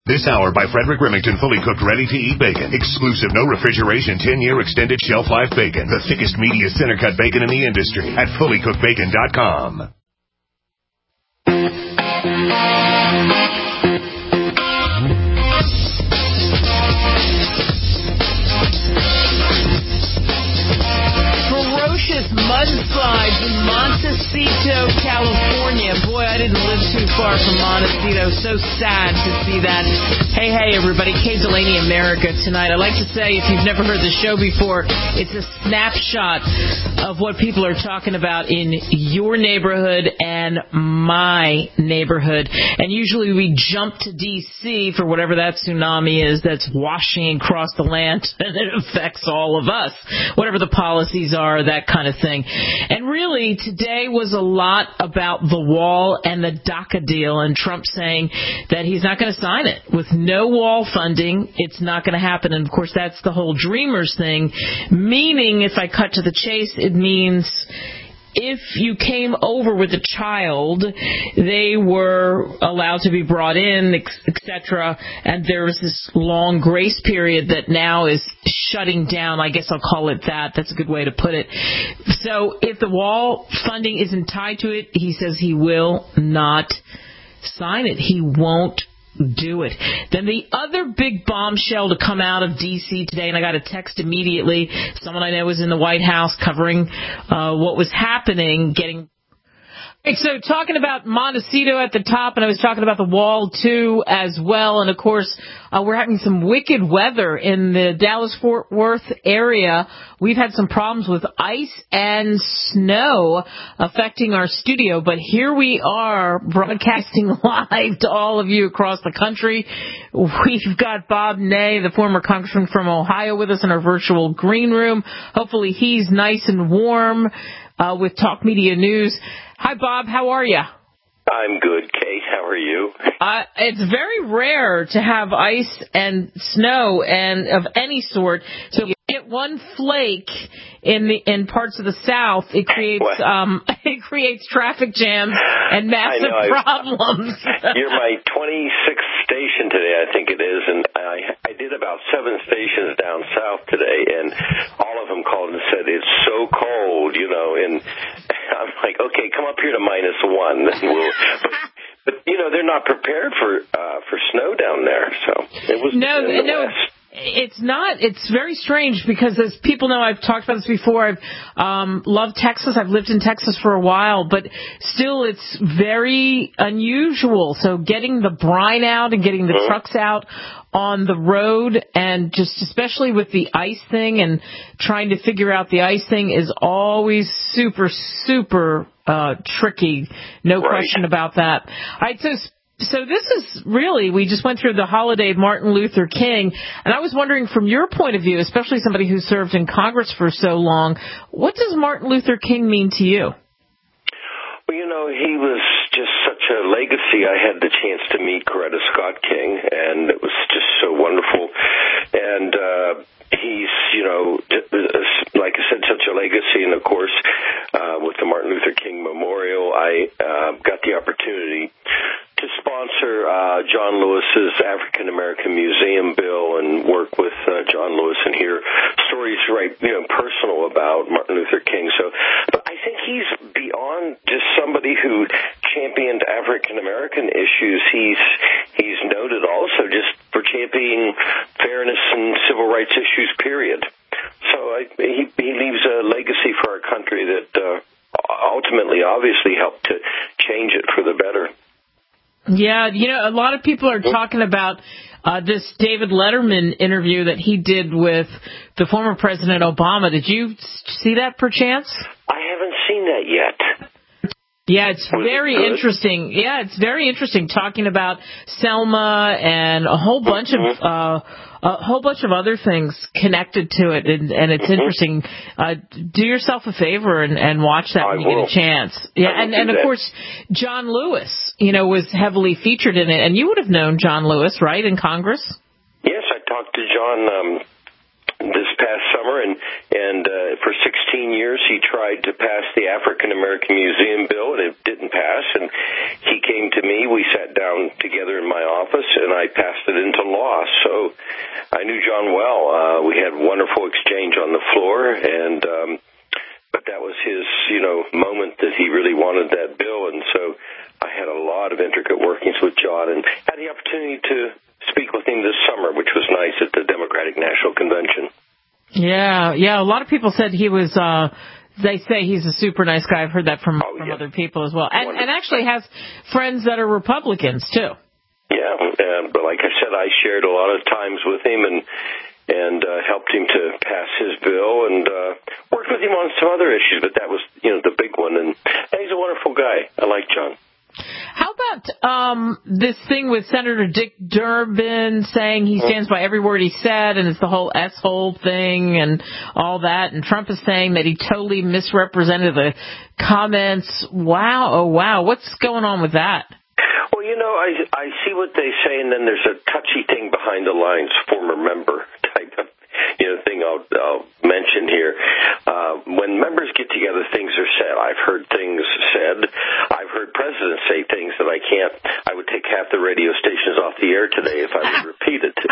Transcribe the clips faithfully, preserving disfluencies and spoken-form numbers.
This hour by Frederick Remington, fully cooked, ready-to-eat bacon. Exclusive, no refrigeration, ten-year extended shelf life bacon. The thickest, meatiest, center-cut bacon in the industry at fully cooked bacon dot com. Ferocious mudslides in Montecito, California. Boy, I didn't live too far from Montecito. So sad to see that. Hey, hey, everybody. Kay Delaney, America tonight. I'd like to say, if you've never heard the show before, it's a snapshot of what people are talking about in your neighborhood and my neighborhood. And usually we jump to D C for whatever that tsunami is that's washing across the land, and it affects all of us, whatever the policies are, that kind of thing. And really, today was a lot about the wall and the DACA deal, and Trump saying that he's not going to sign it. With no wall funding, it's not going to happen. And, of course, that's the whole Dreamers thing, meaning, if I cut to the chase, it means if you came over with a child, they were allowed to be brought in, et cetera, and there was this long grace period that now is shutting down. I guess I'll call it that. That's a good way to put it. So if the wall funding isn't tied to it, he says he will not sign it. He won't do it. Then the other big bombshell to come out of D C today, and I got a text immediately, someone I know was in the White House covering uh, what was happening, getting... So talking about Montecito at the top, and I was talking about the wall, too, as well. And, of course, uh, we're having some wicked weather in the Dallas-Fort Worth area. We've had some problems with ice and snow affecting our studio. But here we are broadcasting live to all of you across the country. We've got Bob Ney, the former congressman from Ohio, with us in our virtual green room. Hopefully he's nice and warm uh, with Talk Media News. Hi, Bob. How are you? I'm good, Kate. How are you? Uh, it's very rare to have ice and snow and of any sort. So if you get one flake in the in parts of the South, it creates well, um, it creates traffic jams and massive I know, problems. You're my twenty-sixth station today, I think it is, and I I did about seven stations down south today, and all of them called and said it's so cold, you know, and I'm like, okay, come up here to minus one. We'll, but, but, you know, they're not prepared for uh, for snow down there. So it was no, in the no, west. It's not. It's very strange because, as people know, I've talked about this before. I've um, loved Texas. I've lived in Texas for a while, but still, it's very unusual. So getting the brine out and getting the mm-hmm. trucks out on the road, and just especially with the ice thing and trying to figure out the ice thing, is always super, super uh, tricky. No right. question about that. All right, so. So this is really, we just went through the holiday of Martin Luther King, and I was wondering from your point of view, especially somebody who served in Congress for so long, what does Martin Luther King mean to you? Well, you know, he was just such a legacy. I had the chance to meet Coretta Scott King, and it was just so wonderful. And uh, he's, you know, like I said, such a legacy. And, of course, uh, with the Martin Luther King Memorial, I uh, got the opportunity to sponsor uh, John Lewis's African American Museum bill and work with uh, John Lewis and hear stories, right, you know, personal about Martin Luther King. So, but I think he's beyond just somebody who championed African American issues. He's he's noted also just for championing fairness and civil rights issues. Period. So I, he he leaves a legacy for our country that uh, ultimately, obviously, helped to change it for the better. Yeah, you know, a lot of people are talking about uh, this David Letterman interview that he did with the former President Obama. Did you see that perchance? I haven't seen that yet. Yeah, it's very it interesting. Yeah, it's very interesting talking about Selma and a whole bunch mm-hmm. of uh, a whole bunch of other things connected to it, and, and it's mm-hmm. interesting. Uh, do yourself a favor and, and watch that I when you will. get a chance. Yeah, and, and of that. course, John Lewis, you know, was heavily featured in it, and you would have known John Lewis, right, in Congress? Yes, I talked to John um, this past summer, and and uh, for sixteen years he tried to pass the African American Museum bill, and it didn't pass. And he came to me. We sat down together in my office, and I passed it into law. So I knew John well. Uh, we had a wonderful exchange on the floor, and um, but that was his, you know, moment that he really wanted that bill, and so I had a lot of intricate workings with John, and had the opportunity to speak with him this summer, which was nice at the Democratic National Convention. Yeah, yeah. A lot of people said he was. Uh, they say he's a super nice guy. I've heard that from oh, from yeah. other people as well, and, and actually has friends that are Republicans too. Yeah, uh, but like I said, I shared a lot of times with him, and and uh, helped him to pass his bill, and uh, worked with him on some other issues. But that was, you know, the big one. And, and he's a wonderful guy. I like John. How about um, this thing with Senator Dick Durbin saying he stands by every word he said, and it's the whole S-hole thing and all that, and Trump is saying that he totally misrepresented the comments. Wow, oh wow, what's going on with that? Well, you know, I, I see what they say, and then there's a touchy thing behind the lines, former member type of, you know, thing I'll, I'll mention here. Uh, when members get together, things are said. I've heard things said. I've heard presidents say things that I can't, I would take half the radio stations off the air today if I would repeat it.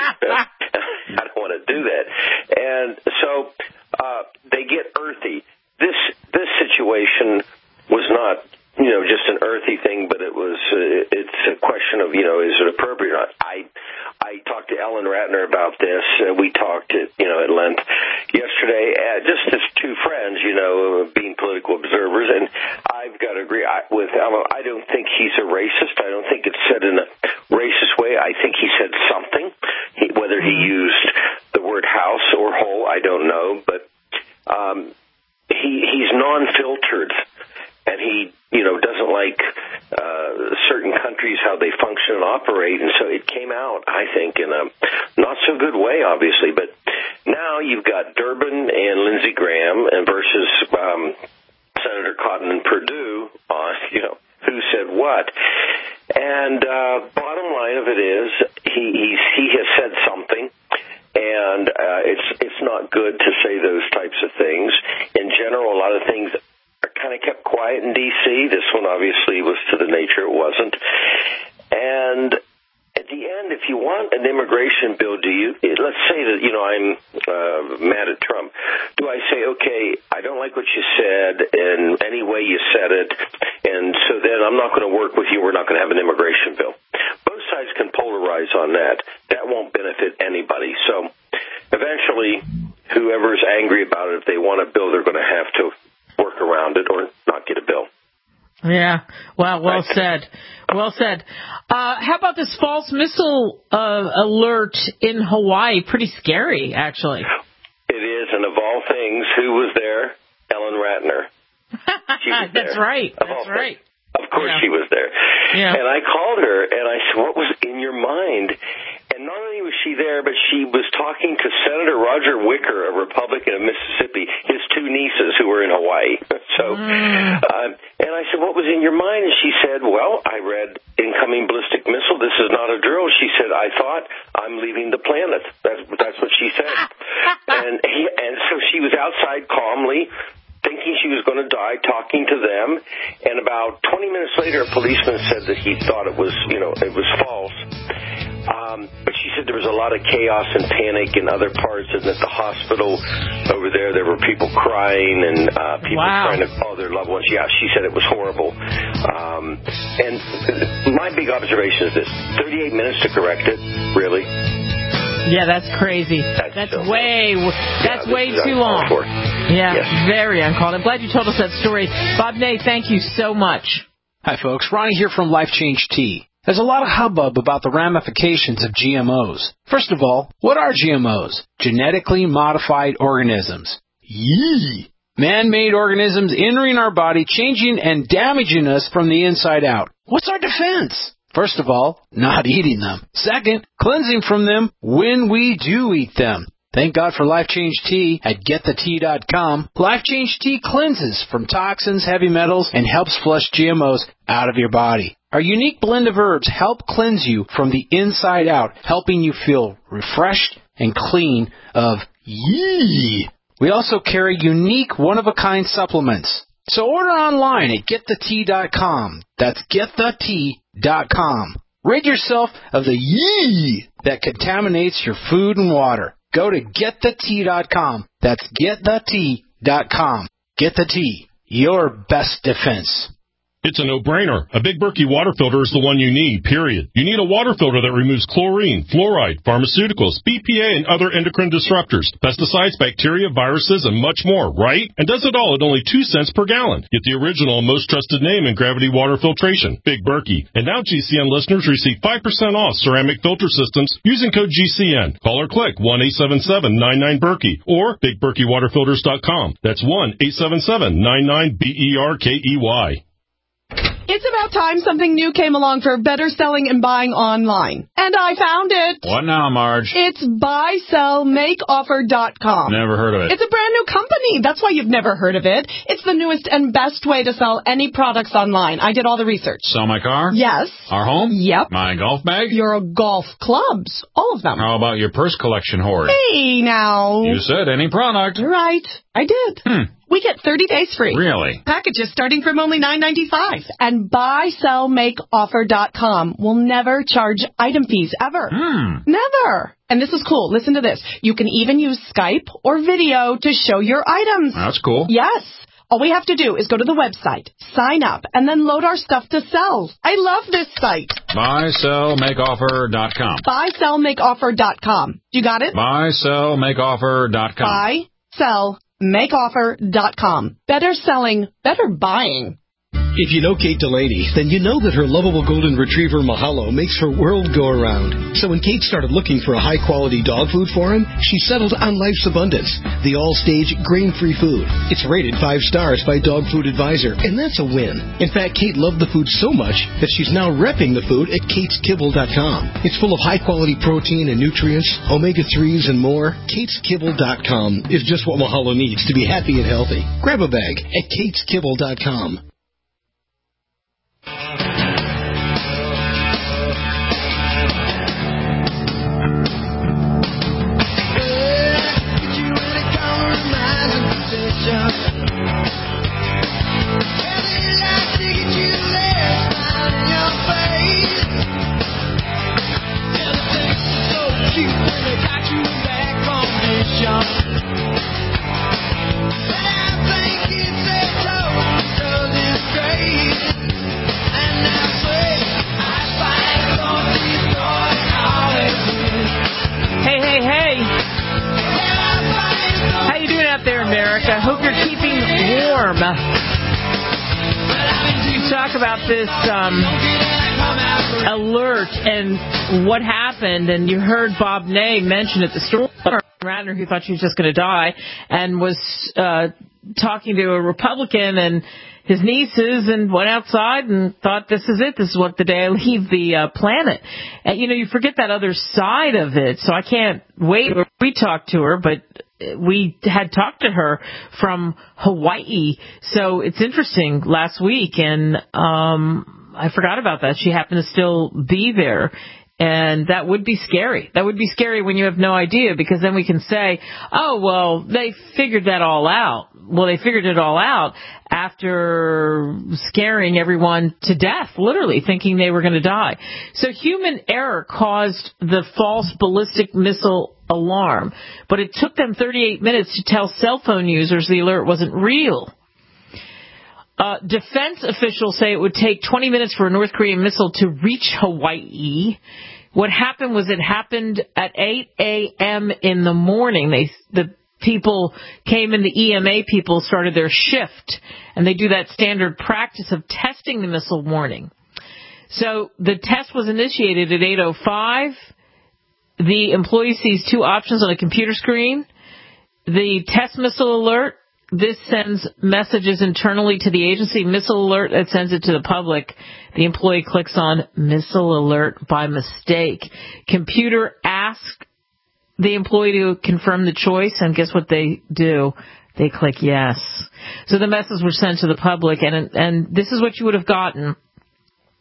I don't want to do that. And so uh, they get earthy. This, this situation was not, you know, just an earthy thing, but it was, uh, it's a question of, you know, is it appropriate or not? I, I talked to Ellen Ratner about this. Uh, we talked at, you know, at length yesterday, uh, just as two friends, you know, being political observers, and I've got to agree I, with Ellen. I don't think he's a racist. I don't think it's said in a racist way. I think he said something. He, whether he used the word house or hole, I don't know, but um, he he's non-filtered. And he, you know, doesn't like uh, certain countries, how they function and operate. And so it came out, I think, in a not-so-good way, obviously. But now you've got Durbin and Lindsey Graham and versus um, Senator Cotton and Perdue on, you know, who said what. And uh, bottom line of it is he he's, he has said something. And uh, it's it's not good to say those types of things. In general, a lot of things are kind of kept quiet in D C. This one obviously was to the nature it wasn't. And at the end, if you want an immigration bill, do you, let's say that, you know, I'm uh, mad at Trump. Do I say, okay, I don't like what you said in any way you said it, and so then I'm not going to work with you, we're not going to have an immigration bill. Both sides can polarize on that. That won't benefit anybody. So eventually, whoever's angry about it, if they want a bill, they're going to have to work around it or not get a bill. Yeah. Well, well said. Well said. Uh, how about this false missile uh, alert in Hawaii? Pretty scary, actually. It is, and of all things, who was there? Ellen Ratner. She was That's there. right. Of That's right. Things. Of course yeah. she was there. Yeah. And I called her, and I said, what was in your mind? And not only was she there, but she was talking to Senator Roger Wicker, a Republican of Mississippi, his two nieces who were in Hawaii. So, mm. uh, and I said, what was in your mind? And she said, well, I read incoming ballistic missile. This is not a drill. She said, I thought I'm leaving the planet. That's, that's what she said. and, he, and so she was outside calmly, thinking she was going to die, talking to them. And about twenty minutes later, a policeman said that he thought it was, you know, it was false. Um, but she said there was a lot of chaos and panic in other parts, and at the hospital over there, there were people crying and uh, people wow. trying to call their loved ones. Yeah, she said it was horrible. Um, and my big observation is this: thirty-eight minutes to correct it, really? Yeah, that's crazy. That's, that's so way that's yeah, way too long. For. Yeah, yes. Very uncalled. I'm glad you told us that story. Bob Ney, thank you so much. Hi, folks. Ronnie here from Life Change Tea. There's a lot of hubbub about the ramifications of G M Os. First of all, what are G M Os? Genetically modified organisms. Yee! Man-made organisms entering our body, changing and damaging us from the inside out. What's our defense? First of all, not eating them. Second, cleansing from them when we do eat them. Thank God for Life Change Tea at get the tea dot com. Life Change Tea cleanses from toxins, heavy metals, and helps flush G M Os out of your body. Our unique blend of herbs help cleanse you from the inside out, helping you feel refreshed and clean of Yee! We also carry unique, one-of-a-kind supplements. So order online at get the tea dot com. That's get the tea dot com. Rid yourself of the yee that contaminates your food and water. Go to get the tea dot com. That's get the tea dot com. Get the Tea, your best defense. It's a no-brainer. A Big Berkey water filter is the one you need, period. You need a water filter that removes chlorine, fluoride, pharmaceuticals, B P A, and other endocrine disruptors, pesticides, bacteria, viruses, and much more, right? And does it all at only two cents per gallon. Get the original and most trusted name in gravity water filtration, Big Berkey. And now G C N listeners receive five percent off ceramic filter systems using code G C N. Call or click one eight seven seven nine nine Berkey or big berkey water filters dot com. That's one eight seven seven nine nine B E R K E Y. It's about time something new came along for better selling and buying online. And I found it. What now, Marge? It's buy sell make offer dot com. Never heard of it. It's a brand new company. That's why you've never heard of it. It's the newest and best way to sell any products online. I did all the research. Sell my car? Yes. Our home? Yep. My golf bag? Your golf clubs. All of them. How about your purse collection hoard? Hey, now. You said any product. You're right. I did. Hmm. We get thirty days free. Really? Packages starting from only nine ninety-five. And buy sell make offer dot com will never charge item fees ever. Hmm. Never. And this is cool. Listen to this. You can even use Skype or video to show your items. That's cool. Yes. All we have to do is go to the website, sign up, and then load our stuff to sell. I love this site. buy sell make offer dot com. buy sell make offer dot com. You got it? buy sell make offer dot com. buy sell make offer dot com. Better selling, better buying. If you know Kate Delaney, then you know that her lovable golden retriever Mahalo makes her world go around. So when Kate started looking for a high-quality dog food for him, she settled on Life's Abundance, the all-stage grain-free food. It's rated five stars by Dog Food Advisor, and that's a win. In fact, Kate loved the food so much that she's now repping the food at kates kibble dot com. It's full of high-quality protein and nutrients, omega threes, and more. kates kibble dot com is just what Mahalo needs to be happy and healthy. Grab a bag at kates kibble dot com. I hope you're keeping warm. You talk about this um, alert and what happened, and you heard Bob Ney mention at the store, Radner, who thought she was just going to die, and was uh, talking to a Republican and his nieces, and went outside and thought, this is it. This is what the day I leave the uh, planet. And, you know, you forget that other side of it, so I can't wait. We talked to her, but we had talked to her from Hawaii, so it's interesting last week, and um, I forgot about that. She happened to still be there, and that would be scary. That would be scary when you have no idea, because then we can say, oh, well, they figured that all out. Well, they figured it all out after scaring everyone to death, literally, thinking they were going to die. So human error caused the false ballistic missile alarm, but it took them thirty-eight minutes to tell cell phone users the alert wasn't real. Uh, defense officials say it would take twenty minutes for a North Korean missile to reach Hawaii. What happened was it happened at eight a.m. in the morning. They, the people came in, the E M A people started their shift, and they do that standard practice of testing the missile warning. So the test was initiated at eight oh five. The employee sees two options on a computer screen. The test missile alert, this sends messages internally to the agency. Missile alert, that sends it to the public. The employee clicks on missile alert by mistake. Computer asks the employee to confirm the choice, and guess what they do? They click yes. So the messages were sent to the public, and and this is what you would have gotten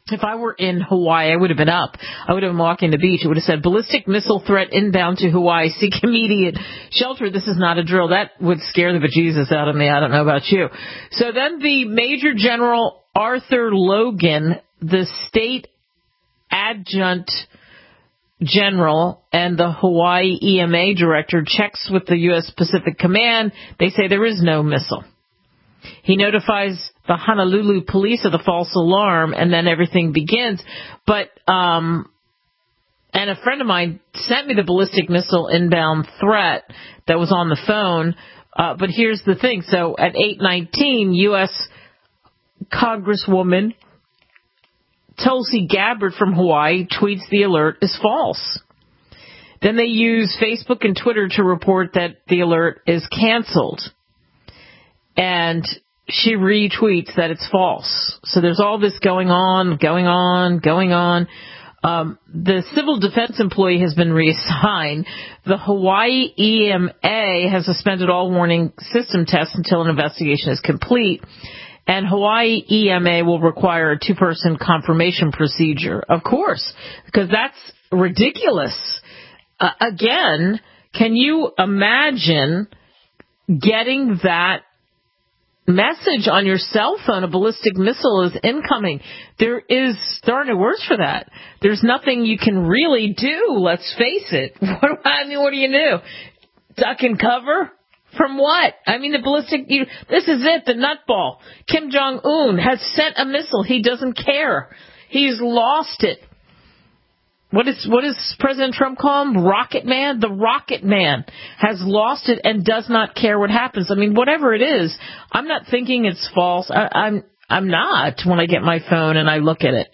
If I were in Hawaii, I would have been up. I would have been walking the beach. It would have said, ballistic missile threat inbound to Hawaii. Seek immediate shelter. This is not a drill. That would scare the bejesus out of me. I don't know about you. So then the Major General Arthur Logan, the state adjutant general and the Hawaii E M A director, checks with the U S Pacific Command. They say there is no missile. He notifies the Honolulu police of the false alarm, and then everything begins. But, um, and a friend of mine sent me the ballistic missile inbound threat that was on the phone. Uh, but here's the thing. So at eight nineteen, U S Congresswoman Tulsi Gabbard from Hawaii tweets the alert is false. Then they use Facebook and Twitter to report that the alert is canceled. And she retweets that it's false. So there's all this going on, going on, going on. Um, the civil defense employee has been reassigned. The Hawaii E M A has suspended all warning system tests until an investigation is complete. And Hawaii E M A will require a two-person confirmation procedure. Of course, because that's ridiculous. Uh, again, can you imagine getting that message on your cell phone? A ballistic missile is incoming. There is, there are no words for that. There's nothing you can really do. Let's face it. What, I mean, what do you do? Duck and cover? From what? I mean, the ballistic, you, this is it, the nutball. Kim Jong-un has sent a missile. He doesn't care. He's lost it. What is, what does President Trump call him? Rocket Man? The Rocket Man has lost it and does not care what happens. I mean, whatever it is, I'm not thinking it's false. I, I'm, I'm not when I get my phone and I look at it.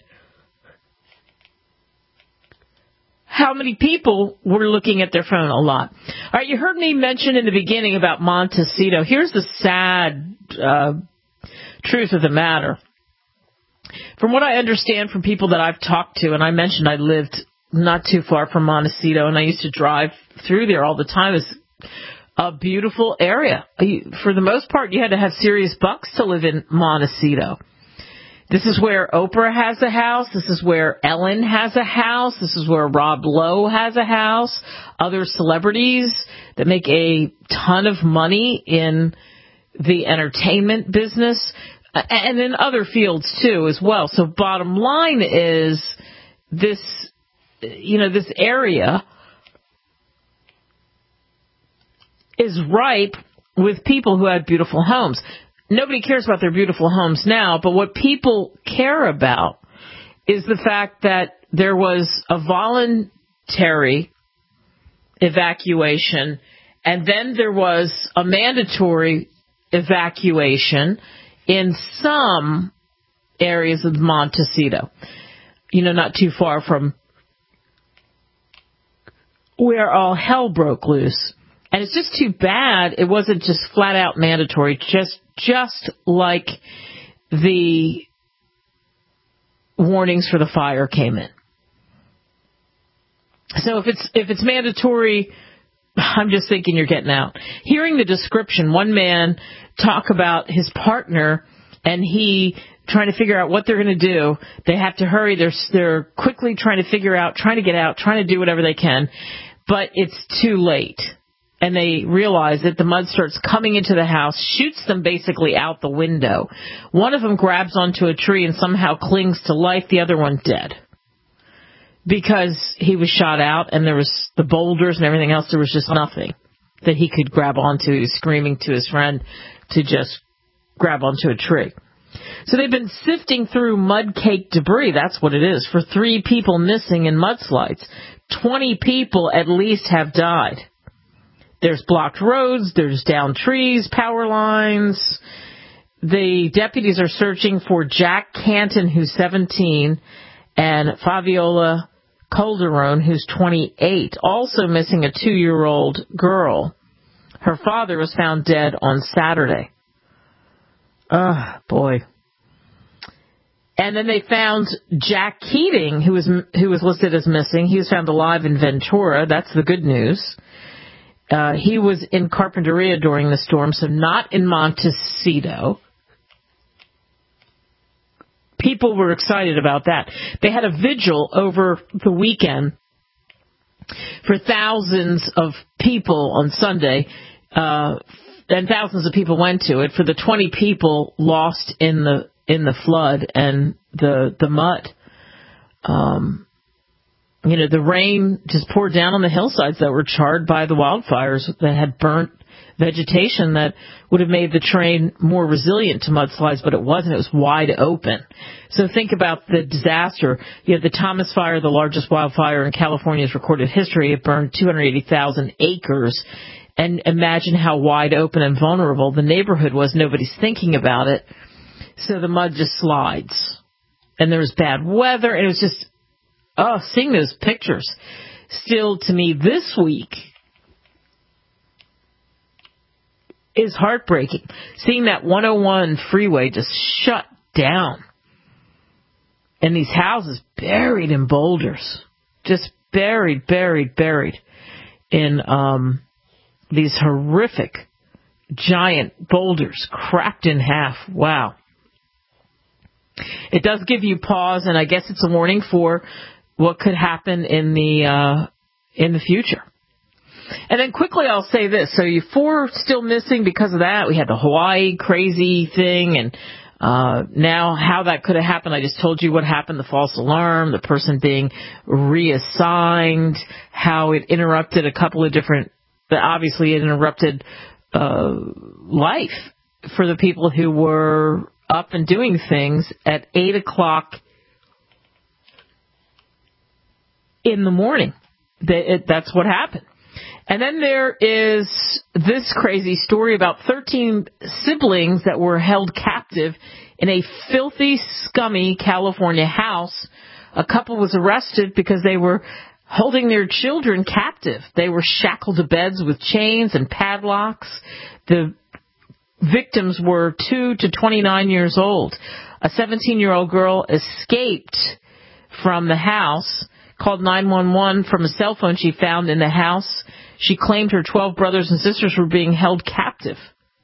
How many people were looking at their phone? A lot. All right, you heard me mention in the beginning about Montecito. Here's the sad uh, truth of the matter. From what I understand from people that I've talked to, and I mentioned I lived not too far from Montecito, and I used to drive through there all the time. It's a beautiful area. For the most part, you had to have serious bucks to live in Montecito. This is where Oprah has a house. This is where Ellen has a house. This is where Rob Lowe has a house. Other celebrities that make a ton of money in the entertainment business, and in other fields too as well. So bottom line is this, you know, this area is ripe with people who have beautiful homes. Nobody cares about their beautiful homes now, but what people care about is the fact that there was a voluntary evacuation, and then there was a mandatory evacuation in some areas of Montecito, you know, not too far from where all hell broke loose. And it's just too bad it wasn't just flat out mandatory, just just like the warnings for the fire came in. So if it's if it's mandatory, I'm just thinking you're getting out. Hearing the description, one man talk about his partner and he trying to figure out what they're going to do. They have to hurry. They're, they're quickly trying to figure out, trying to get out, trying to do whatever they can. But it's too late. And they realize that the mud starts coming into the house, shoots them basically out the window. One of them grabs onto a tree and somehow clings to life. The other one dead. Because he was shot out and there was the boulders and everything else. There was just nothing that he could grab onto. He was screaming to his friend to just grab onto a tree. So they've been sifting through mud-caked debris, that's what it is, for three people missing in mudslides. Twenty people at least have died. There's blocked roads, there's downed trees, power lines. The deputies are searching for Jack Canton, who's seventeen, and Fabiola Calderon, who's twenty-eight, also missing a two-year-old girl. Her father was found dead on Saturday. Oh, boy. And then they found Jack Keating, who was who was listed as missing. He was found alive in Ventura. That's the good news. Uh, he was in Carpinteria during the storm, so not in Montecito. people were excited about that. They had a vigil over the weekend for thousands of people on Sunday, uh, and thousands of people went to it for the twenty people lost in the in the flood and the the mud. Um, you know, the rain just poured down on the hillsides that were charred by the wildfires that had burnt vegetation that would have made the terrain more resilient to mudslides, but it wasn't. It was wide open. So think about the disaster. You have the Thomas Fire, the largest wildfire in California's recorded history. It burned two hundred eighty thousand acres. And imagine how wide open and vulnerable the neighborhood was. Nobody's thinking about it. So the mud just slides. And there was bad weather. And it was just, oh, seeing those pictures. Still, to me, this week is heartbreaking. Seeing that one oh one freeway just shut down. And these houses buried in boulders. Just buried, buried, buried in um, these horrific giant boulders cracked in half. Wow. It does give you pause, and I guess it's a warning for what could happen in the uh, in the future. And then quickly I'll say this. So you four still missing because of that. We had the Hawaii crazy thing, and uh, now how that could have happened. I just told you what happened, the false alarm, the person being reassigned, how it interrupted a couple of different, obviously it interrupted uh, life for the people who were up and doing things at eight o'clock in the morning. That's what happened. And then there is this crazy story about thirteen siblings that were held captive in a filthy, scummy California house. A couple was arrested because they were holding their children captive. They were shackled to beds with chains and padlocks. The victims were two to twenty-nine years old. A seventeen-year-old girl escaped from the house, called nine one one from a cell phone she found in the house. She claimed her twelve brothers and sisters were being held captive.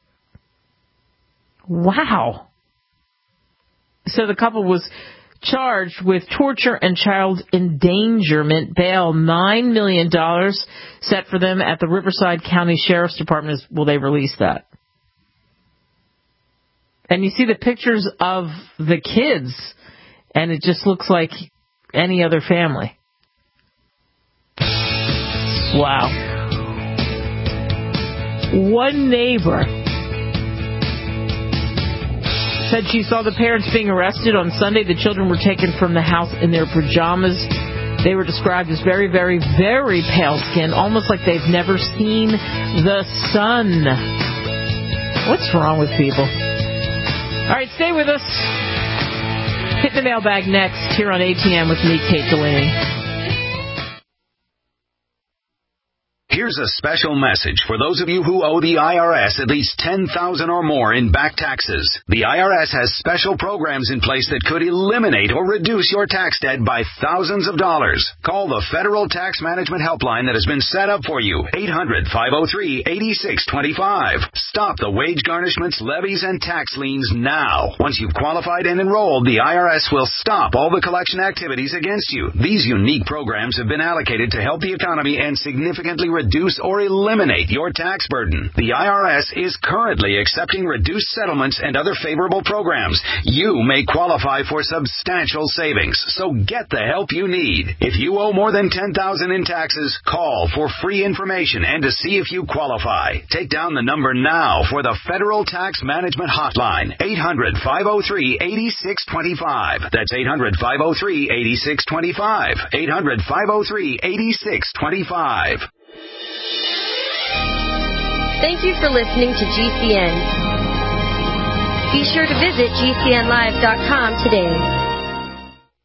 Wow. So the couple was charged with torture and child endangerment. Bail nine million dollars set for them at the Riverside County Sheriff's Department. Will they release that? And you see the pictures of the kids, and it just looks like any other family. Wow. One neighbor said she saw the parents being arrested on Sunday. The children were taken from the house in their pajamas. They were described as very, very, very pale-skinned, almost like they've never seen the sun. What's wrong with people? All right, stay with us. Hit the mailbag next here on A T M with me, Kate Delaney. Here's a special message for those of you who owe the I R S at least ten thousand dollars or more in back taxes. The I R S has special programs in place that could eliminate or reduce your tax debt by thousands of dollars. Call the Federal Tax Management Helpline that has been set up for you, eight hundred, five oh three, eight six two five. Stop the wage garnishments, levies, and tax liens now. Once you've qualified and enrolled, the I R S will stop all the collection activities against you. These unique programs have been allocated to help the economy and significantly reduce reduce or eliminate your tax burden. The I R S is currently accepting reduced settlements and other favorable programs. You may qualify for substantial savings, so get the help you need. If you owe more than ten thousand dollars in taxes, call for free information and to see if you qualify. Take down the number now for the Federal Tax Management Hotline, eight hundred, five oh three, eight six two five. That's eight hundred, five oh three, eight six two five. eight hundred, five oh three, eight six two five. Thank you for listening to G C N. Be sure to visit G C N live dot com today.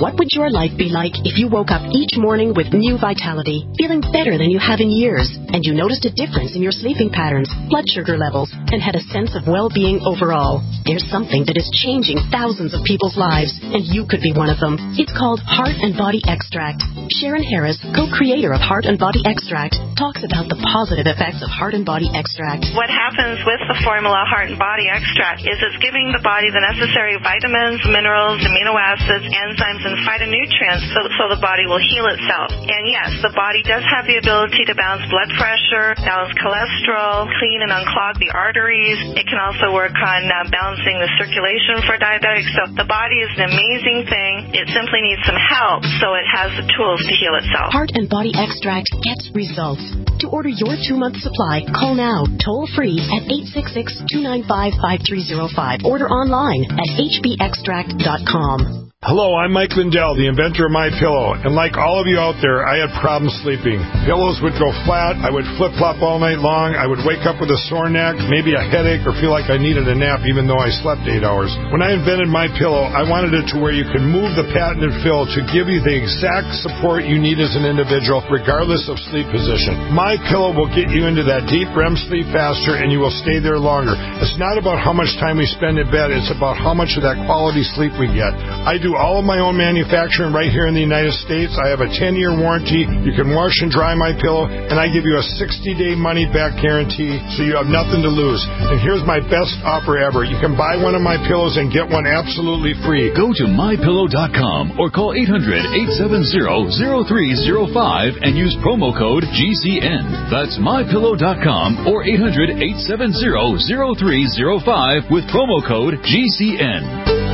What would your life be like if you woke up each morning with new vitality, feeling better than you have in years, and you noticed a difference in your sleeping patterns, blood sugar levels, and had a sense of well-being overall? There's something that is changing thousands of people's lives, and you could be one of them. It's called Heart and Body Extract. Sharon Harris, co-creator of Heart and Body Extract, talks about the positive effects of Heart and Body Extract. What happens with the formula Heart and Body Extract is it's giving the body the necessary vitamins, minerals, amino acids, enzymes, and phytonutrients so, so the body will heal itself. And yes, the body does have the ability to balance blood pressure, balance cholesterol, clean and unclog the arteries. It can also work on uh, balancing the circulation for diabetics. So the body is an amazing thing. It simply needs some help so it has the tools to heal itself. Heart and Body Extract gets results. To order your two-month supply, call now, toll-free at eight six six, two nine five, five three zero five. Order online at h b extract dot com. Hello, I'm Mike Lindell, the inventor of MyPillow, and like all of you out there, I had problems sleeping. Pillows would go flat, I would flip-flop all night long, I would wake up with a sore neck, maybe a headache, or feel like I needed a nap even though I slept eight hours. When I invented MyPillow, I wanted it to where you could move the patented fill to give you the exact support you need as an individual, regardless of sleep position. MyPillow will get you into that deep R E M sleep faster, and you will stay there longer. It's not about how much time we spend in bed, it's about how much of that quality sleep we get. I do all of my own manufacturing right here in the United States. I have a ten-year warranty. You can wash and dry my pillow, and I give you a sixty-day money-back guarantee, so you have nothing to lose. And here's my best offer ever. You can buy one of my pillows and get one absolutely free. Go to my pillow dot com or call eight hundred, eight seven zero, zero three zero five and use promo code G C N. That's my pillow dot com or eight hundred, eight seven zero, zero three zero five with promo code G C N.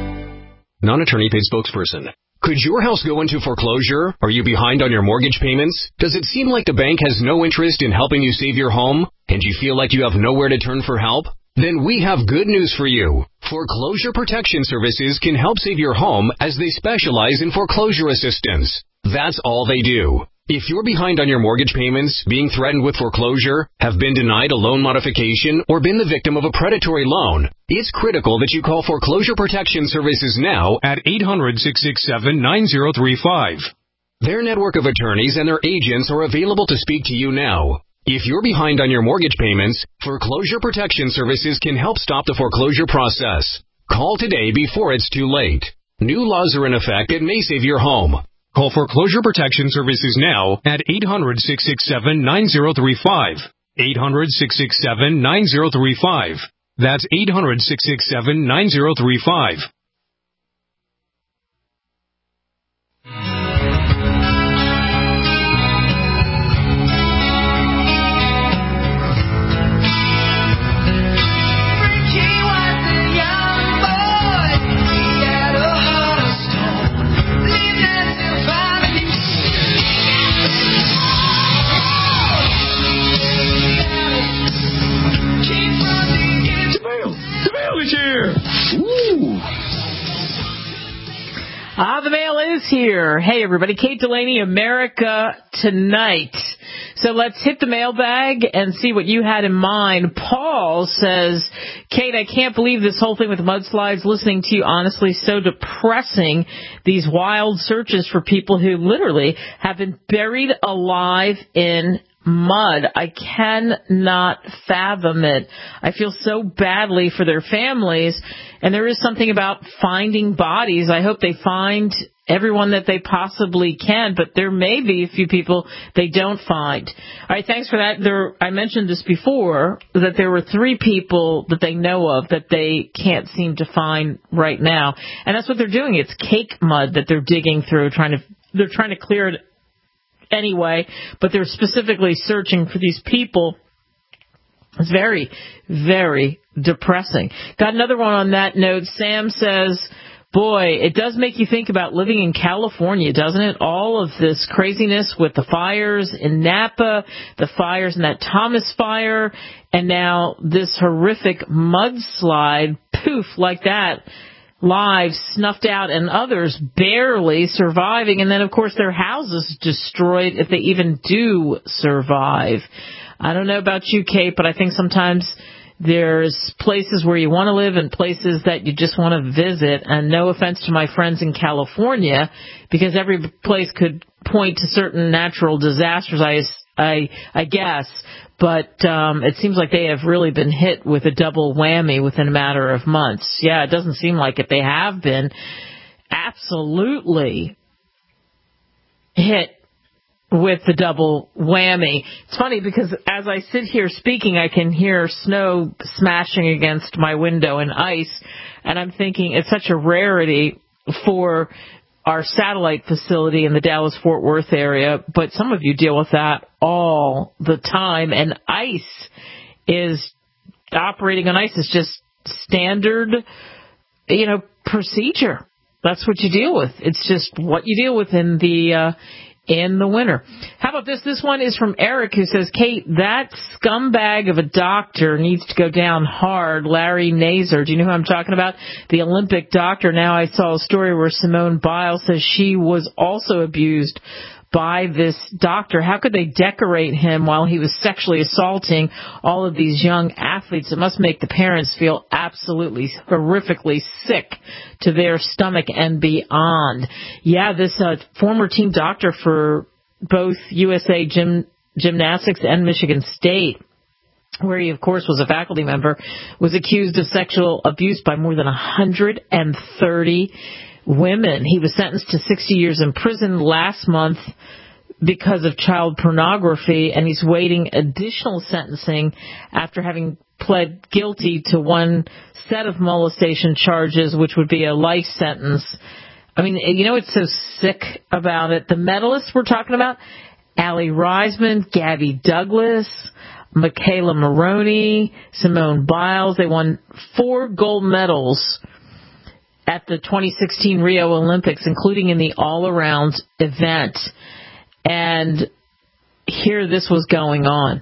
Non-attorney paid spokesperson. Could your house go into foreclosure? Are you behind on your mortgage payments? Does it seem like the bank has no interest in helping you save your home? And you feel like you have nowhere to turn for help? Then we have good news for you. Foreclosure Protection Services can help save your home as they specialize in foreclosure assistance. That's all they do. If you're behind on your mortgage payments, being threatened with foreclosure, have been denied a loan modification, or been the victim of a predatory loan, it's critical that you call Foreclosure Protection Services now at eight hundred, six six seven, nine zero three five. Their network of attorneys and their agents are available to speak to you now. If you're behind on your mortgage payments, Foreclosure Protection Services can help stop the foreclosure process. Call today before it's too late. New laws are in effect that may save your home. Call Foreclosure Protection Services now at eight hundred, six six seven, nine zero three five. eight hundred, six six seven, nine zero three five. That's eight hundred, six six seven, nine zero three five. Here. Ooh. Ah, the mail is here. Hey, everybody. Kate Delaney, America Tonight. So let's hit the mailbag and see what you had in mind. Paul says, Kate, I can't believe this whole thing with mudslides. Listening to you, honestly, so depressing. These wild searches for people who literally have been buried alive in mud. I cannot fathom it. I feel so badly for their families, and there is something about finding bodies. I hope they find everyone that they possibly can, but there may be a few people they don't find. All right, thanks for that. There, I mentioned this before, that there were three people that they know of that they can't seem to find right now, and that's what they're doing. It's cake mud that they're digging through, trying to they're trying to clear it anyway, but they're specifically searching for these people. It's very, very depressing. Got another one on that note. Sam says, boy, it does make you think about living in California, doesn't it? All of this craziness with the fires in Napa, the fires in that Thomas fire, and now this horrific mudslide, poof, like that. Lives snuffed out and others barely surviving. And then, of course, their houses destroyed if they even do survive. I don't know about you, Kate, but I think sometimes There's places where you want to live and places that you just want to visit. And no offense to my friends in California, because every place could point to certain natural disasters, I, I, I guess. But um, it seems like they have really been hit with a double whammy within a matter of months. Yeah, it doesn't seem like it. They have been absolutely hit with the double whammy. It's funny because as I sit here speaking, I can hear snow smashing against my window and ice, and I'm thinking it's such a rarity for our satellite facility in the Dallas-Fort Worth area, but some of you deal with that all the time, and ice is, operating on ice is just standard, you know, procedure. That's what you deal with. It's just what you deal with in the uh, in the winter. How about this? This one is from Eric, who says, Kate, that scumbag of a doctor needs to go down hard. Larry Nassar. Do you know who I'm talking about? The Olympic doctor. Now I saw a story where Simone Biles says she was also abused by this doctor. How could they decorate him while he was sexually assaulting all of these young athletes? It must make the parents feel absolutely horrifically sick to their stomach and beyond. Yeah, this uh, former team doctor for both U S A Gym, Gymnastics and Michigan State, where he, of course, was a faculty member, was accused of sexual abuse by more than one hundred thirty women. He was sentenced to sixty years in prison last month because of child pornography, and he's waiting additional sentencing after having pled guilty to one set of molestation charges, which would be a life sentence. I mean, you know what's so sick about it? The medalists we're talking about, Allie Reisman, Gabby Douglas, Michaela Maroney, Simone Biles, they won four gold medals at the twenty sixteen Rio Olympics, including in the all-around event. And here this was going on.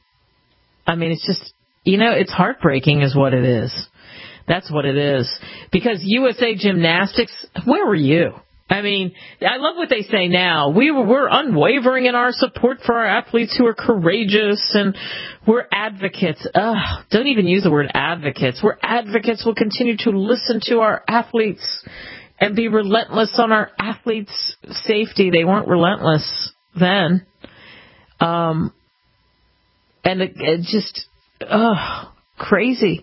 I mean, it's just, you know, it's heartbreaking is what it is. That's what it is. Because U S A Gymnastics, where were you? I mean, I love what they say now. We were, we're unwavering in our support for our athletes who are courageous, and we're advocates. Ugh, don't even use the word advocates. We're advocates. We'll continue to listen to our athletes and be relentless on our athletes' safety. They weren't relentless then. Um, and it, it just, ugh, crazy.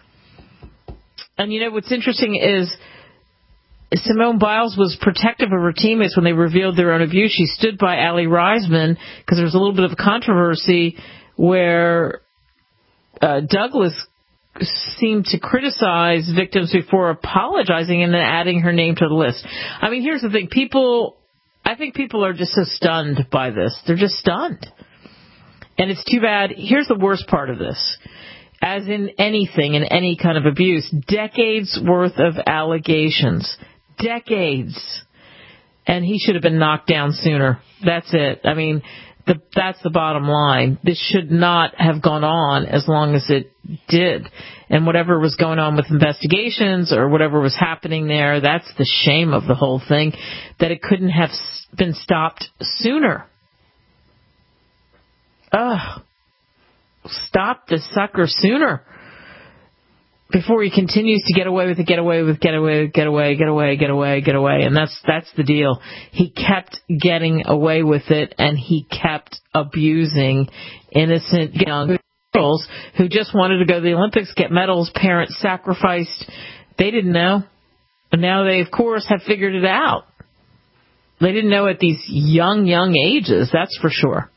And you know what's interesting is Simone Biles was protective of her teammates when they revealed their own abuse. She stood by Allie Reisman because there was a little bit of a controversy where uh, Douglas seemed to criticize victims before apologizing and then adding her name to the list. I mean, here's the thing. People, I think people are just so stunned by this. They're just stunned. And it's too bad. Here's the worst part of this. As in anything, in any kind of abuse, decades worth of allegations. Decades. And he should have been knocked down sooner. That's it. I mean, the, that's the bottom line. This should not have gone on as long as it did. And whatever was going on with investigations or whatever was happening there, that's the shame of the whole thing, that it couldn't have been stopped sooner. Ugh. Stop the sucker sooner before he continues to get away with it, get away with, get away, get away, get away, get away, get away. And that's that's the deal. He kept getting away with it, and he kept abusing innocent young girls who just wanted to go to the Olympics, get medals. Parents sacrificed. They didn't know. And now they, of course, have figured it out. They didn't know at these young, young ages, that's for sure.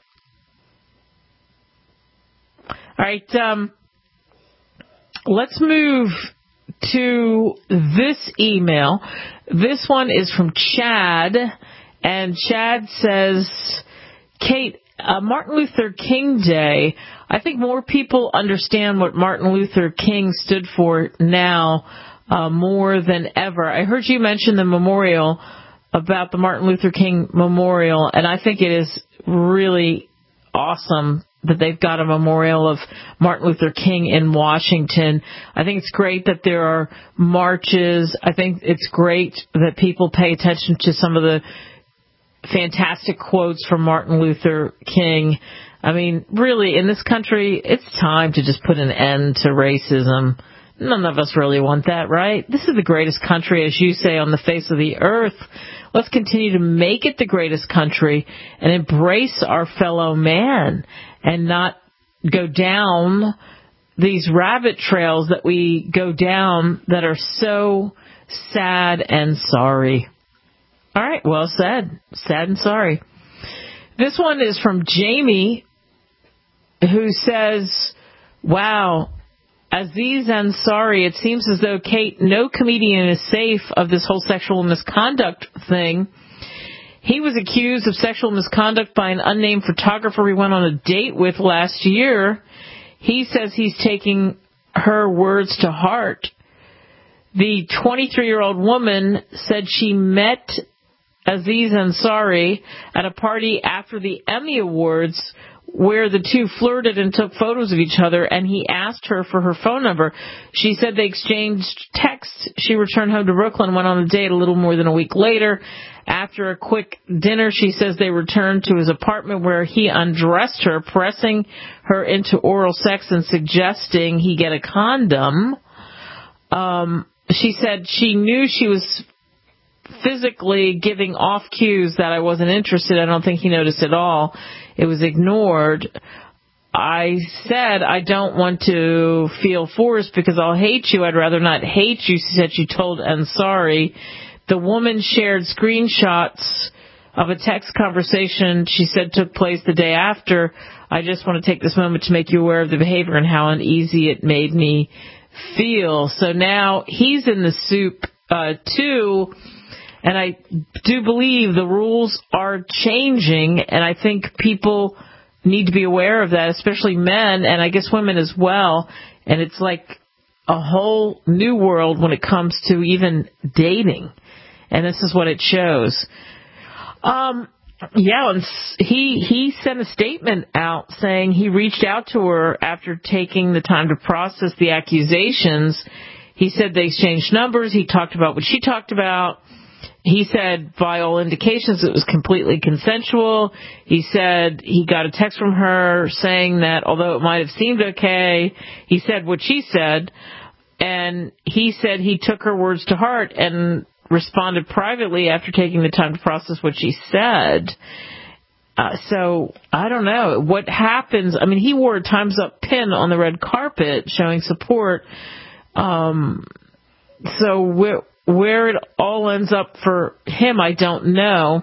All right, um, let's move to this email. This one is from Chad, and Chad says, Kate, uh, Martin Luther King Day, I think more people understand what Martin Luther King stood for now uh, more than ever. I heard you mention the memorial about the Martin Luther King Memorial, and I think it is really awesome that they've got a memorial of Martin Luther King in Washington. I think it's great that there are marches. I think it's great that people pay attention to some of the fantastic quotes from Martin Luther King. I mean, really, in this country, it's time to just put an end to racism. None of us really want that, right? This is the greatest country, as you say, on the face of the earth. Let's continue to make it the greatest country and embrace our fellow man and not go down these rabbit trails that we go down that are so sad and sorry. All right, well said. Sad and sorry. This one is from Jamie, who says, wow, Aziz Ansari, it seems as though, Kate, no comedian is safe of this whole sexual misconduct thing. He was accused of sexual misconduct by an unnamed photographer he went on a date with last year. He says he's taking her words to heart. The twenty-three-year-old woman said she met Aziz Ansari at a party after the Emmy Awards where the two flirted and took photos of each other, and he asked her for her phone number. She said they exchanged texts. She returned home to Brooklyn, went on a date a little more than a week later. After a quick dinner, she says they returned to his apartment where he undressed her, pressing her into oral sex and suggesting he get a condom. Um, she said she knew she was physically giving off cues that I wasn't interested. I don't think he noticed at all. It was ignored. I said, I don't want to feel forced because I'll hate you. I'd rather not hate you, she said she told Ansari. The woman shared screenshots of a text conversation she said took place the day after. I just want to take this moment to make you aware of the behavior and how uneasy it made me feel. So now he's in the soup, uh, too. And I do believe the rules are changing, and I think people need to be aware of that, especially men, and I guess women as well. And it's like a whole new world when it comes to even dating. And this is what it shows. Um, yeah, and he, he sent a statement out saying he reached out to her after taking the time to process the accusations. He said they exchanged numbers. He talked about what she talked about. He said, by all indications, it was completely consensual. He said he got a text from her saying that although it might have seemed okay, he said what she said. And he said he took her words to heart and responded privately after taking the time to process what she said. Uh, so, I don't know. What happens? I mean, he wore a Time's Up pin on the red carpet showing support. Um, so, we're... Where it all ends up for him, I don't know.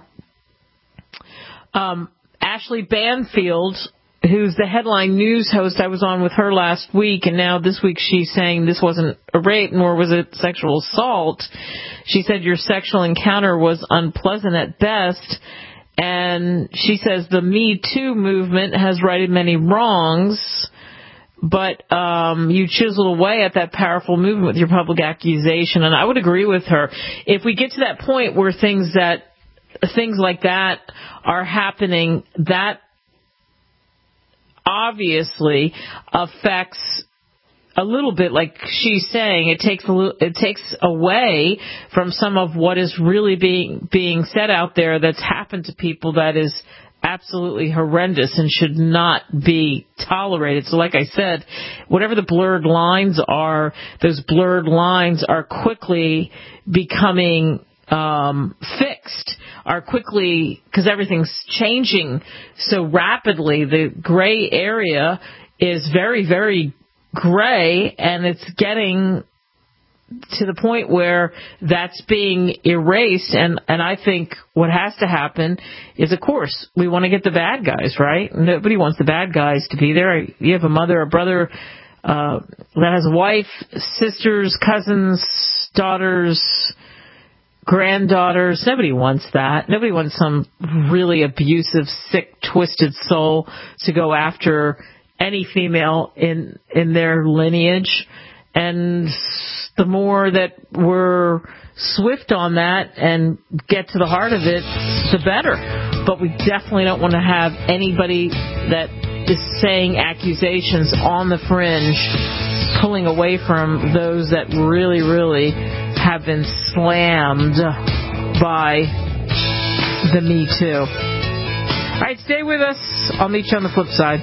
Um, Ashley Banfield, who's the headline news host, I was on with her last week, and now this week she's saying this wasn't a rape, nor was it sexual assault. She said your sexual encounter was unpleasant at best, and she says the Me Too movement has righted many wrongs. But um, you chiseled away at that powerful movement with your public accusation, and I would agree with her. If we get to that point where things that things like that are happening, that obviously affects a little bit, like she's saying, it takes a little, it takes away from some of what is really being being said out there that's happened to people that is absolutely horrendous and should not be tolerated. So like I said, whatever the blurred lines are, those blurred lines are quickly becoming um, fixed, are quickly, because everything's changing so rapidly. The gray area is very, very gray, and it's getting to the point where that's being erased, and, and I think what has to happen is, of course, we want to get the bad guys, right? Nobody wants the bad guys to be there. You have a mother, a brother uh, that has a wife, sisters, cousins, daughters, granddaughters. Nobody wants that. Nobody wants some really abusive, sick, twisted soul to go after any female in in their lineage. And the more that we're swift on that and get to the heart of it, the better. But we definitely don't want to have anybody that is saying accusations on the fringe pulling away from those that really, really have been slammed by the Me Too. All right, stay with us. I'll meet you on the flip side.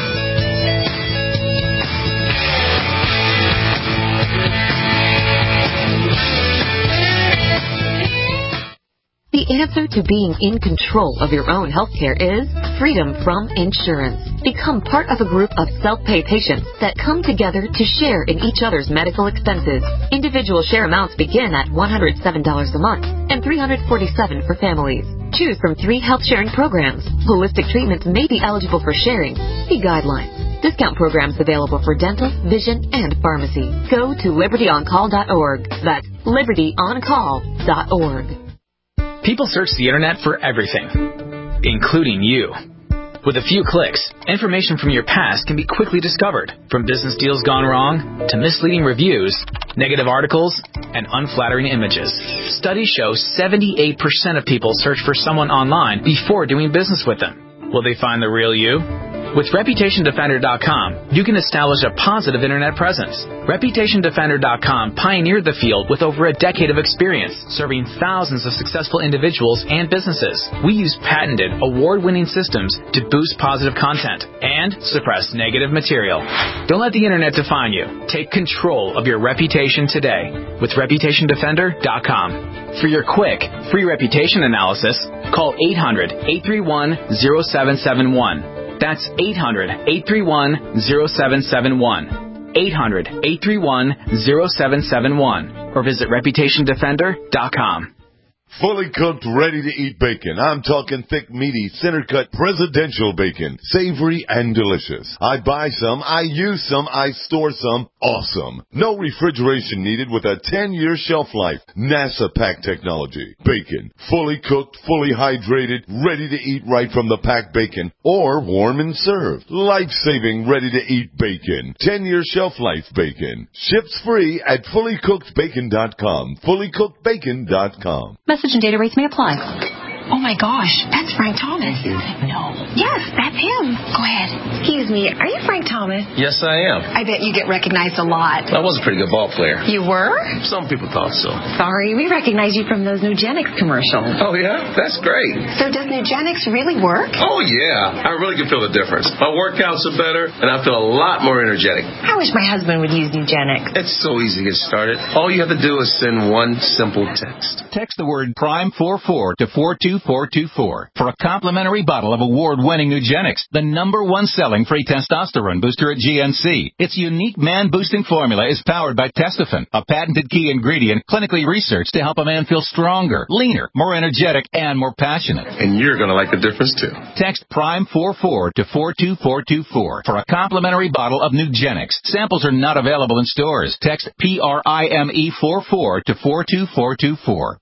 The answer to being in control of your own healthcare is freedom from insurance. Become part of a group of self-pay patients that come together to share in each other's medical expenses. Individual share amounts begin at one hundred seven dollars a month and three hundred forty-seven dollars for families. Choose from three health sharing programs. Holistic treatments may be eligible for sharing. See guidelines. Discount programs available for dental, vision, and pharmacy. Go to liberty on call dot org. That's liberty on call dot org. People search the internet for everything, including you. With a few clicks, information from your past can be quickly discovered, from business deals gone wrong to misleading reviews, negative articles, and unflattering images. Studies show seventy-eight percent of people search for someone online before doing business with them. Will they find the real you? With Reputation Defender dot com, you can establish a positive internet presence. Reputation Defender dot com pioneered the field with over a decade of experience, serving thousands of successful individuals and businesses. We use patented, award-winning systems to boost positive content and suppress negative material. Don't let the internet define you. Take control of your reputation today with Reputation Defender dot com. For your quick, free reputation analysis, call eight hundred, eight three one, zero seven seven one. That's eight hundred, eight three one, zero seven seven one. eight hundred, eight three one, zero seven seven one. Or visit Reputation Defender dot com. Fully cooked, ready-to-eat bacon. I'm talking thick, meaty, center-cut presidential bacon. Savory and delicious. I buy some, I use some, I store some. Awesome. No refrigeration needed with a ten-year shelf life. NASA pack technology. Bacon. Fully cooked, fully hydrated, ready to eat right from the packed bacon. Or warm and served. Life-saving, ready-to-eat bacon. ten-year shelf life bacon. Ships free at fully cooked bacon dot com. fully cooked bacon dot com. Message and data rates may apply. Oh my gosh, that's Frank Thomas. No. Yes, that's him. Go ahead. Excuse me, are you Frank Thomas? Yes, I am. I bet you get recognized a lot. I was a pretty good ball player. You were? Some people thought so. Sorry, we recognize you from those Nugenics commercials. Oh, yeah? That's great. So does Nugenics really work? Oh, yeah. I really can feel the difference. My workouts are better, and I feel a lot more energetic. I wish my husband would use Nugenics. It's so easy to get started. All you have to do is send one simple text. Text the word Prime forty-four to four two four two four for a complimentary bottle of award-winning Nugenics, the number one selling free testosterone booster at G N C. Its unique man-boosting formula is powered by Testofen, a patented key ingredient clinically researched to help a man feel stronger, leaner, more energetic, and more passionate. And you're going to like the difference, too. Text Prime forty-four to four two four two four for a complimentary bottle of Nugenics. Samples are not available in stores. Text P R I M E forty-four to four two four two four.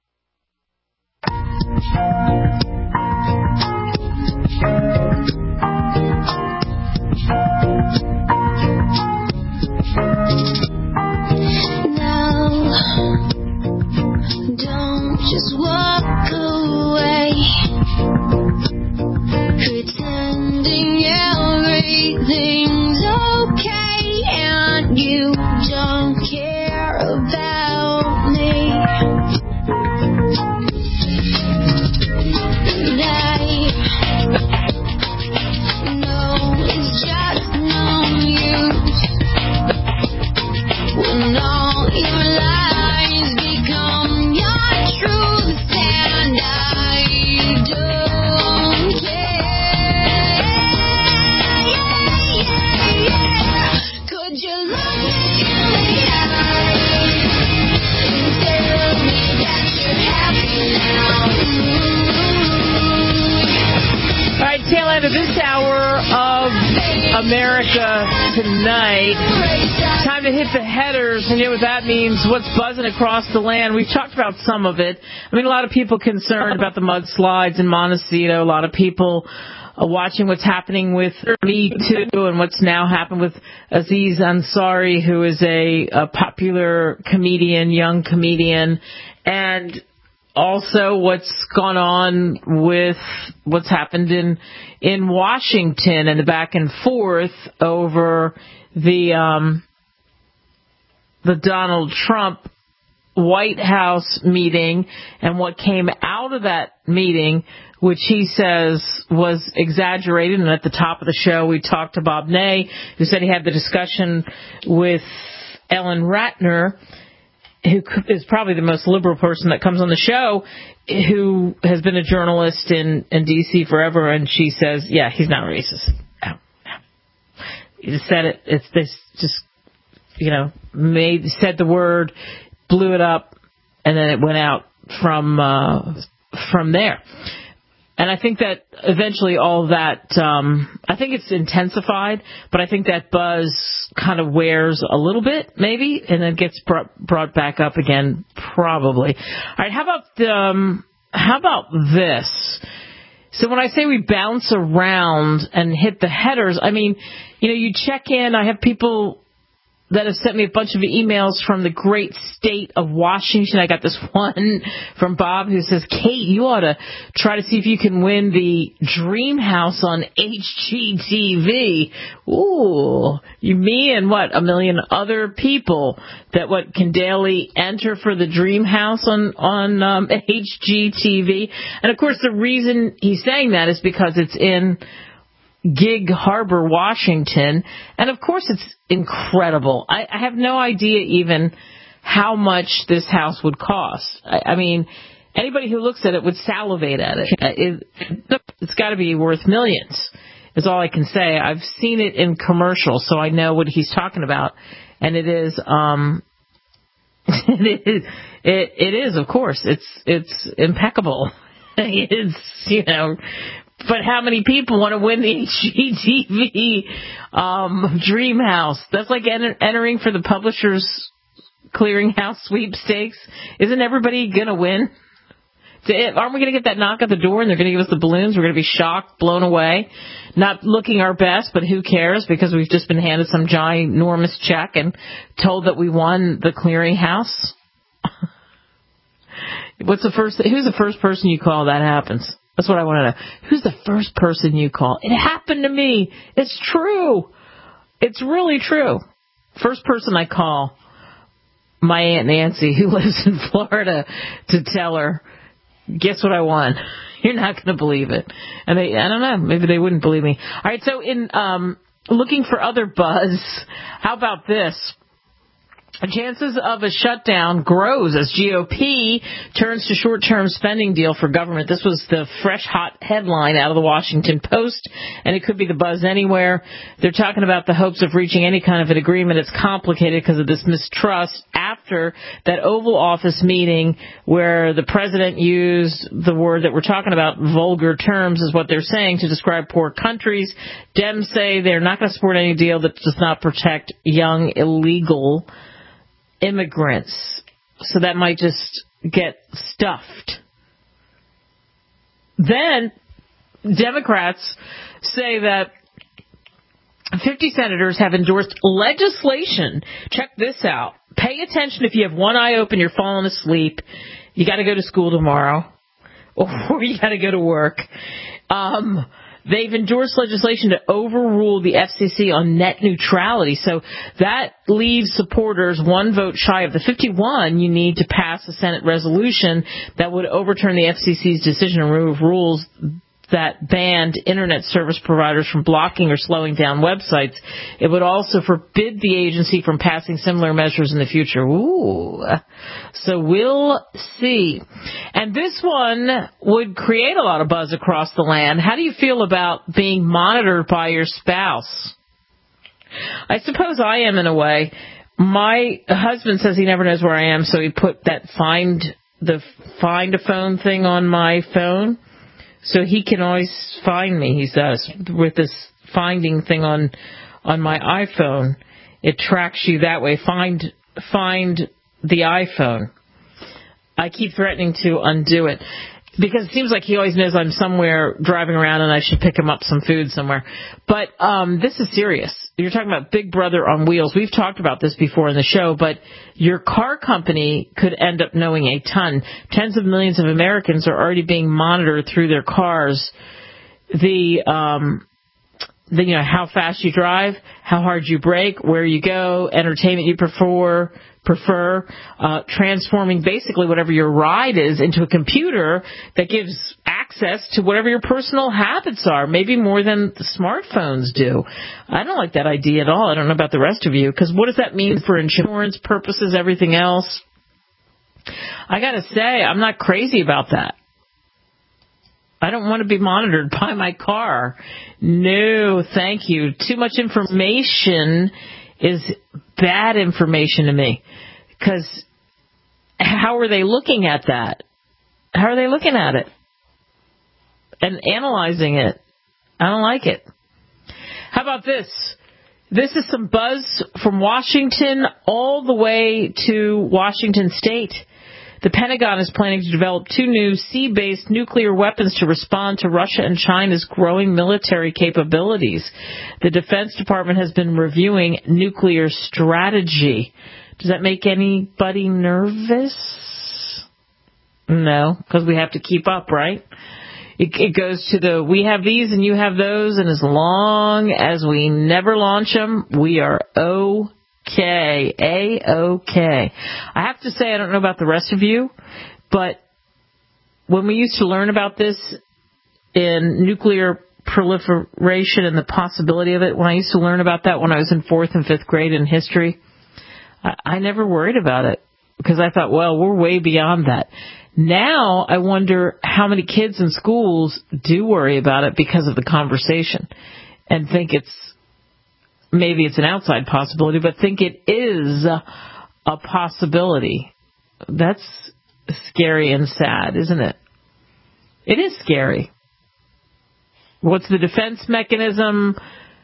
Now, don't just walk away, pretending everything's okay and you don't care about me. This hour of America Tonight, time to hit the headers, and you know what that means, what's buzzing across the land. We've talked about some of it. I mean, a lot of people concerned about the mudslides in Montecito, a lot of people uh, watching what's happening with Me Too and what's now happened with Aziz Ansari, who is a, a popular comedian, young comedian, and also what's gone on with what's happened in in Washington and the back and forth over the um, the Donald Trump White House meeting and what came out of that meeting which he says was exaggerated. And at the top of the show, we talked to Bob Ney, who said he had the discussion with Ellen Ratner, who is probably the most liberal person that comes on the show, who has been a journalist in, in D C forever, and she says, yeah, he's not racist. No, no. He just said it. It's this just, you know, made said the word, blew it up, and then it went out from uh, from there. And I think that eventually all that, um, I think it's intensified, but I think that buzz kind of wears a little bit, maybe, and then gets brought, brought back up again, probably. All right, how about um, how about this? So when I say we bounce around and hit the headers, I mean, you know, you check in. I have people that have sent me a bunch of emails from the great state of Washington. I got this one from Bob who says, Kate, you ought to try to see if you can win the Dream House on H G T V. Ooh, you, me and what, a million other people that what can daily enter for the Dream House on, on um, H G T V. And of course the reason he's saying that is because it's in Gig Harbor, Washington, and of course it's incredible. I, I have no idea even how much this house would cost. I, I mean, anybody who looks at it would salivate at it. it it's got to be worth millions, is all I can say. I've seen it in commercials, so I know what he's talking about, and it is, um, it is, it, it is, of course, it's it's impeccable. It's, you know. But how many people want to win the H G T V um, Dream House? That's like enter- entering for the Publishers Clearinghouse sweepstakes. Isn't everybody going to win? Aren't we going to get that knock at the door and they're going to give us the balloons? We're going to be shocked, blown away, not looking our best, but who cares, because we've just been handed some ginormous check and told that we won the clearinghouse. What's the first? Who's the first person you call that happens? That's what I want to know. Who's the first person you call? It happened to me. It's true. It's really true. First person I call, my Aunt Nancy, who lives in Florida, to tell her, guess what I won? You're not going to believe it. And they, I don't know, maybe they wouldn't believe me. All right, so in um, looking for other buzz, how about this? Chances of a shutdown grows as G O P turns to short-term spending deal for government. This was the fresh, hot headline out of the Washington Post, and it could be the buzz anywhere. They're talking about the hopes of reaching any kind of an agreement. It's complicated because of this mistrust after that Oval Office meeting where the president used the word that we're talking about, vulgar terms is what they're saying, to describe poor countries. Dems say they're not going to support any deal that does not protect young illegal immigrants. So that might just get stuffed. Then Democrats say that fifty senators have endorsed legislation. Check this out. Pay attention if you have one eye open, you're falling asleep. You got to go to school tomorrow, or you got to go to work. Um, They've endorsed legislation to overrule the F C C on net neutrality. So that leaves supporters one vote shy of the fifty-one you need to pass a Senate resolution that would overturn the F C C's decision and remove rules that banned Internet service providers from blocking or slowing down websites. It would also forbid the agency from passing similar measures in the future. Ooh. So we'll see. And this one would create a lot of buzz across the land. How do you feel about being monitored by your spouse? I suppose I am in a way. My husband says he never knows where I am, so he put that find the find a phone thing on my phone. So he can always find me, he says, with this finding thing on on my iPhone. It tracks you that way. Find find the iPhone. I keep threatening to undo it because it seems like he always knows I'm somewhere driving around and I should pick him up some food somewhere. But um, this is serious. You're talking about Big Brother on wheels. We've talked about this before in the show, but your car company could end up knowing a ton. Tens of millions of Americans are already being monitored through their cars. The, um, the you know, how fast you drive, how hard you brake, where you go, entertainment you prefer, prefer, uh, transforming basically whatever your ride is into a computer that gives access access to whatever your personal habits are, maybe more than the smartphones do. I don't like that idea at all. I don't know about the rest of you, because what does that mean for insurance purposes, everything else? I got to say, I'm not crazy about that. I don't want to be monitored by my car. No, thank you. Too much information is bad information to me, because how are they looking at that? How are they looking at it and analyzing it? I don't like it. How about this? This is some buzz from Washington all the way to Washington State. The Pentagon is planning to develop two new sea-based nuclear weapons to respond to Russia and China's growing military capabilities. The Defense Department has been reviewing nuclear strategy. Does that make anybody nervous? No, because we have to keep up, right? It, it goes to the, we have these and you have those, and as long as we never launch them, we are okay. A-okay. I have to say, I don't know about the rest of you, but when we used to learn about this in nuclear proliferation and the possibility of it, when I used to learn about that when I was in fourth and fifth grade in history, I, I never worried about it, because I thought, well, we're way beyond that. Now I wonder how many kids in schools do worry about it because of the conversation and think it's, maybe it's an outside possibility, but think it is a possibility. That's scary and sad, isn't it? It is scary. What's the defense mechanism?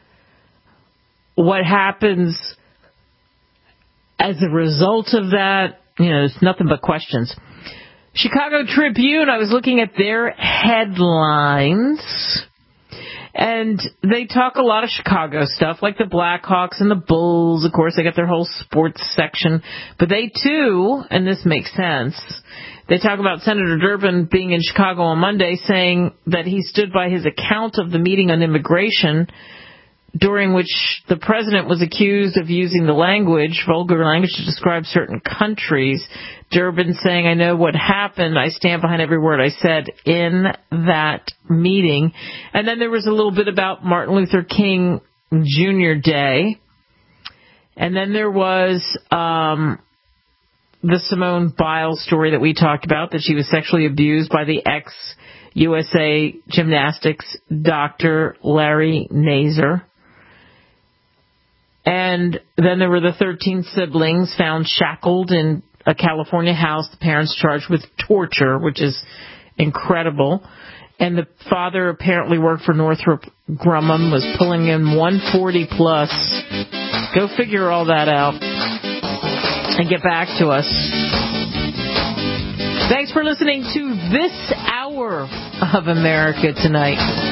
What happens as a result of that? You know, it's nothing but questions. Chicago Tribune, I was looking at their headlines, and they talk a lot of Chicago stuff, like the Blackhawks and the Bulls. Of course, they got their whole sports section. But they, too, and this makes sense, they talk about Senator Durbin being in Chicago on Monday, saying that he stood by his account of the meeting on immigration, during which the president was accused of using the language, vulgar language, to describe certain countries. Durbin saying, I know what happened. I stand behind every word I said in that meeting. And then there was a little bit about Martin Luther King Junior Day. And then there was um, the Simone Biles story that we talked about, that she was sexually abused by the ex-U S A Gymnastics Doctor Larry Nassar. And then there were the thirteen siblings found shackled in a California house, the parents charged with torture, which is incredible. And the father apparently worked for Northrop Grumman, was pulling in one forty plus. Go figure all that out and get back to us. Thanks for listening to this hour of America Tonight.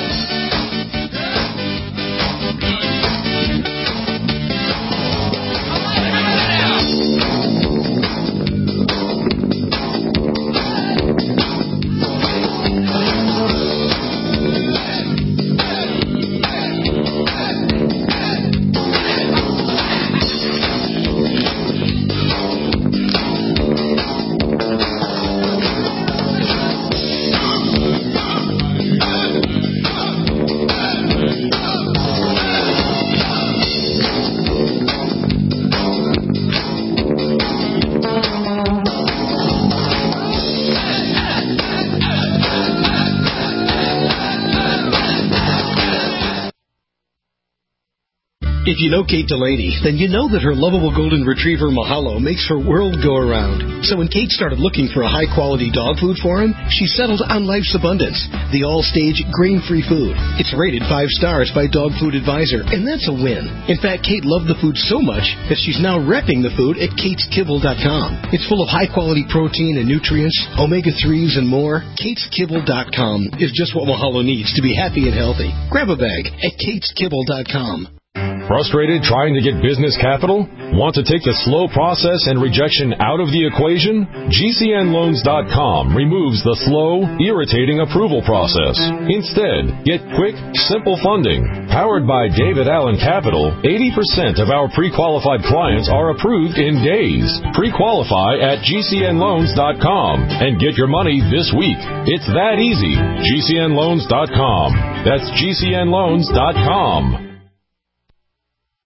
If you know Kate Delaney, then you know that her lovable golden retriever Mahalo makes her world go around. So when Kate started looking for a high-quality dog food for him, she settled on Life's Abundance, the all-stage grain-free food. It's rated five stars by Dog Food Advisor, and that's a win. In fact, Kate loved the food so much that she's now repping the food at kates kibble dot com. It's full of high-quality protein and nutrients, omega threes, and more. kates kibble dot com is just what Mahalo needs to be happy and healthy. Grab a bag at kates kibble dot com. Frustrated trying to get business capital? Want to take the slow process and rejection out of the equation? G C N loans dot com removes the slow, irritating approval process. Instead, get quick, simple funding. Powered by David Allen Capital, eighty percent of our pre-qualified clients are approved in days. Pre-qualify at G C N loans dot com and get your money this week. It's that easy. G C N loans dot com. That's G C N loans dot com.